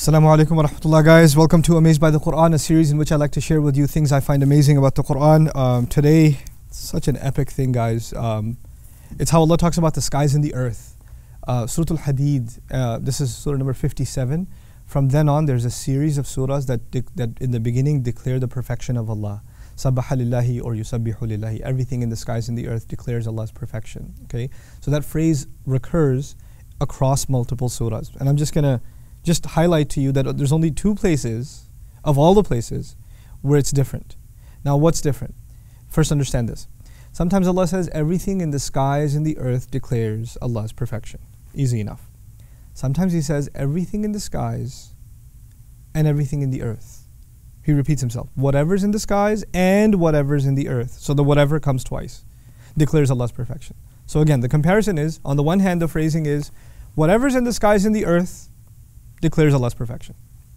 Assalamu alaikum wa rahmatullah, guys. Welcome to Amazed by the Quran, a series in which I like to share with you things I find amazing about the Quran. Today, such an epic thing, guys. It's how Allah talks about the skies and the earth. Surah Al-Hadid, this is surah number 57. From then on, there's a series of surahs that in the beginning declare the perfection of Allah. Sabbaha lillahi or yusabbihu lillahi. Everything in the skies and the earth declares Allah's perfection. Okay, so that phrase recurs across multiple surahs. And I'm just going to highlight to you that there's only two places, of all the places, where it's different. Now, what's different? First, understand this. Sometimes Allah says everything in the skies and the earth declares Allah's perfection. Easy enough. Sometimes He says everything in the skies and everything in the earth. He repeats Himself. Whatever's in the skies and whatever's in the earth. So the whatever comes twice. Declares Allah's perfection. So again, the comparison is, on the one hand, the phrasing is, whatever's in the skies and the earth declares Allah's perfection.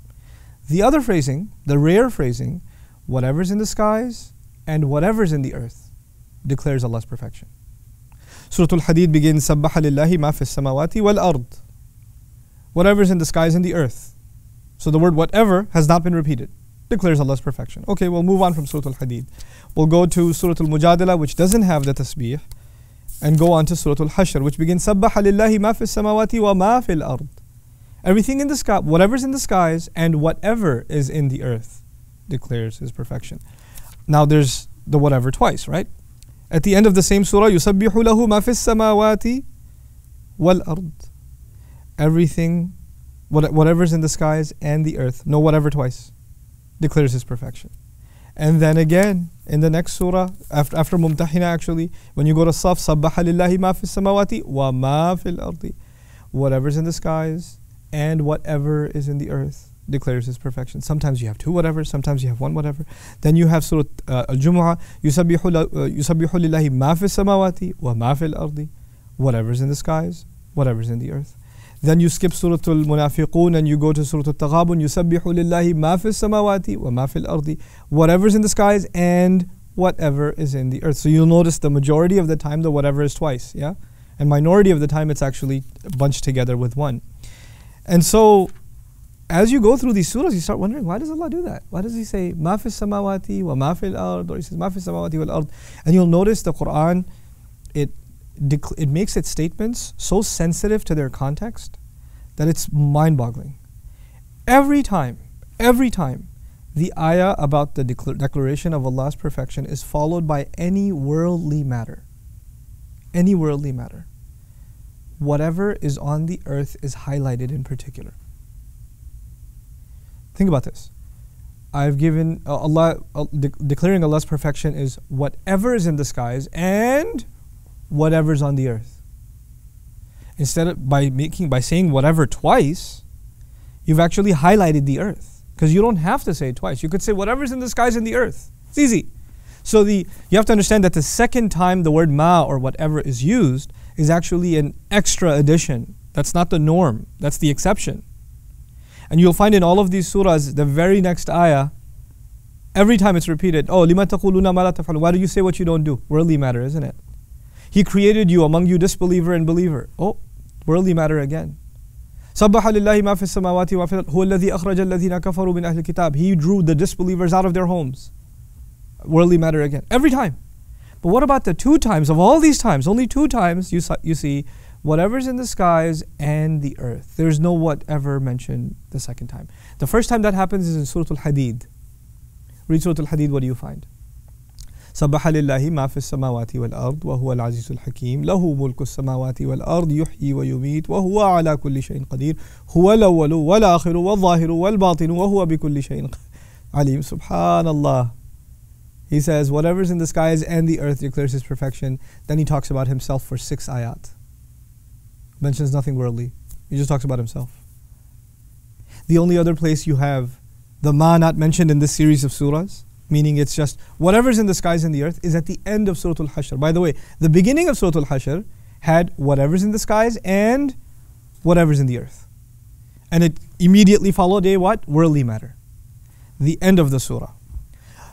The other phrasing, the rare phrasing, whatever's in the skies and whatever's in the earth declares Allah's perfection. Surah Al-Hadid begins, Sabbaha lillahi ma fis samawati wal ard. Whatever's in the skies and the earth. So the word whatever has not been repeated. Declares Allah's perfection. Okay, we'll move on from Surah Al-Hadid. We'll go to Surah Al-Mujadala, which doesn't have the tasbih, and go on to Surah Al-Hashr, which begins, Sabbaha lillahi ma fis samawati wa ma fil ard. Everything in the sky, whatever's in the skies and whatever is in the earth declares His perfection. Now there's the whatever twice, right? At the end of the same surah, يُسَبِّحُ لَهُ مَا فِي السَّمَاوَاتِ وَالْأَرْضِ. Everything, whatever's in the skies and the earth, no whatever twice, declares His perfection. And then again, in the next surah, after Mumtahina actually, when you go to Saf, سَبَّحَ لِلَّهِ مَا فِي السَّمَاوَاتِ وَمَا فِي الْأَرْضِ. Whatever's in the skies and whatever is in the earth declares His perfection. Sometimes you have two whatever, sometimes you have one whatever. Then you have Surah Al-Jumu'ah, يُسَبِّحُ لِلَّهِ مَا فِي السَّمَاوَاتِ وَمَا فِي الْأَرْضِ. Whatever's in the skies, whatever's in the earth. Then you skip Surah Al-Munafiqun and you go to Surah Al-Taghabun, يُسَبِّحُ لِلَّهِ مَا فِي السَّمَاوَاتِ وَمَا فِي الْأَرْضِ. Whatever's in the skies and whatever is in the earth. So you'll notice the majority of the time the whatever is twice, yeah? And minority of the time it's actually bunched together with one. And so, as you go through these surahs, you start wondering, why does Allah do that? Why does He say, مَا فِي السَّمَاوَاتِ وَمَا فِي الْأَرْضِ? Or He says, مَا فِي السَّمَاوَاتِ وَالْأَرْضِ. And you'll notice the Quran, it makes its statements so sensitive to their context that it's mind-boggling. Every time, the ayah about the declaration of Allah's perfection is followed by any worldly matter. Any worldly matter. Whatever is on the earth is highlighted in particular. Think about this. I've given declaring Allah's perfection is whatever is in the skies and whatever's on the earth. Instead of by saying whatever twice, you've actually highlighted the earth, because you don't have to say it twice. You could say whatever's in the skies and the earth. It's easy. So you have to understand that the second time the word ma or whatever is used is actually an extra addition. That's not the norm. That's the exception. And you'll find in all of these surahs, the very next ayah, every time it's repeated, oh, لِمَا تَقُولُونَ مَا لَا تَفْعَلُونَ. Why do you say what you don't do? Worldly matter, isn't it? He created you among you disbeliever and believer. Oh, worldly matter again. سَبَّحَ لِلَّهِ مَا فِي السَّمَاوَاتِ وَمَا فِي الْأَرْضِ هُوَ الَّذِي أَخْرَجَ الَّذِينَ كَفَرُوا مِنْ أَهْلِ الْكِتَابِ. He drew the disbelievers out of their homes. Worldly matter again. Every time. But what about the two times? Of all these times, only two times you see whatever's in the skies and the earth. There's no whatever mentioned the second time. The first time that happens is in Surah Al-Hadid. Read Surah Al-Hadid, what do you find? سَبَّحَ لِلَّهِ مَا فِي السَّمَاوَاتِ وَالْأَرْضِ وَهُوَ الْعَزِيزُ الْحَكِيمُ لَهُ مُلْكُ السَّمَاوَاتِ وَالْأَرْضِ يُحْيِي وَيُمِيتُ وَهُوَ عَلَى كُلِّ شَيْءٍ قَدِيرٌ هُوَ الْأَوَّلُ وَالْآخِرُ وَالظَّاهِرُ وَالْبَاطِنُ وَهُوَ بِكُلِّ شَيْءٍ عَلِيمٌ. Subhanallah. He says, whatever's in the skies and the earth declares His perfection. Then He talks about Himself for 6 ayat. Mentions nothing worldly. He just talks about Himself. The only other place you have the ma not mentioned in this series of surahs, meaning it's just whatever's in the skies and the earth, is at the end of Surah Al-Hashr. By the way, the beginning of Surah Al-Hashr had whatever's in the skies and whatever's in the earth. And it immediately followed a what? Worldly matter. The end of the surah.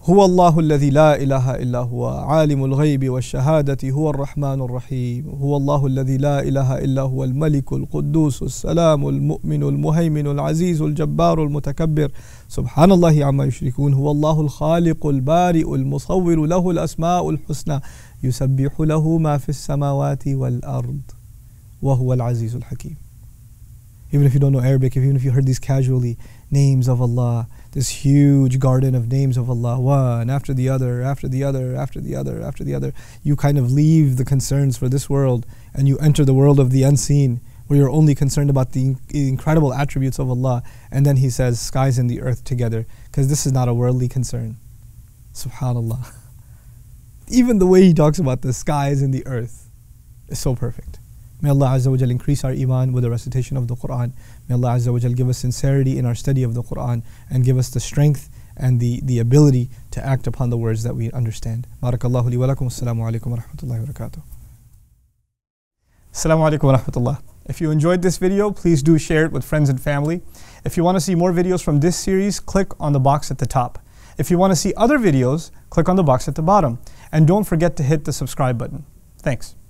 هو الله الذي لا إله إلا هو عالم الغيب والشهادة هو الرحمن الرحيم هو الله الذي لا إله إلا هو الملك القدوس السلام المؤمن المهيمن العزيز الجبار المتكبر سبحان الله عما يشركون هو الله الخالق البارئ المصور له الأسماء الحسنى يسبح له ما في السماوات والأرض وهو العزيز الحكيم. Even if you don't know Arabic, even if you heard these casually, names of Allah, this huge garden of names of Allah, one after the other, after the other, after the other, after the other, you kind of leave the concerns for this world and you enter the world of the unseen, where you're only concerned about the incredible attributes of Allah. And then He says, skies and the earth together, because this is not a worldly concern. Subhanallah. Even the way He talks about the skies and the earth is so perfect. May Allah Azza wa Jal increase our iman with the recitation of the Quran. May Allah Azza wa Jal give us sincerity in our study of the Quran and give us the strength and the ability to act upon the words that we understand. Barakallahu li wa lakum. Assalamu alaikum wa rahmatullahi wa barakatuh. Assalamu alaikum wa rahmatullah. If you enjoyed this video, please do share it with friends and family. If you want to see more videos from this series, click on the box at the top. If you want to see other videos, click on the box at the bottom. And don't forget to hit the subscribe button. Thanks.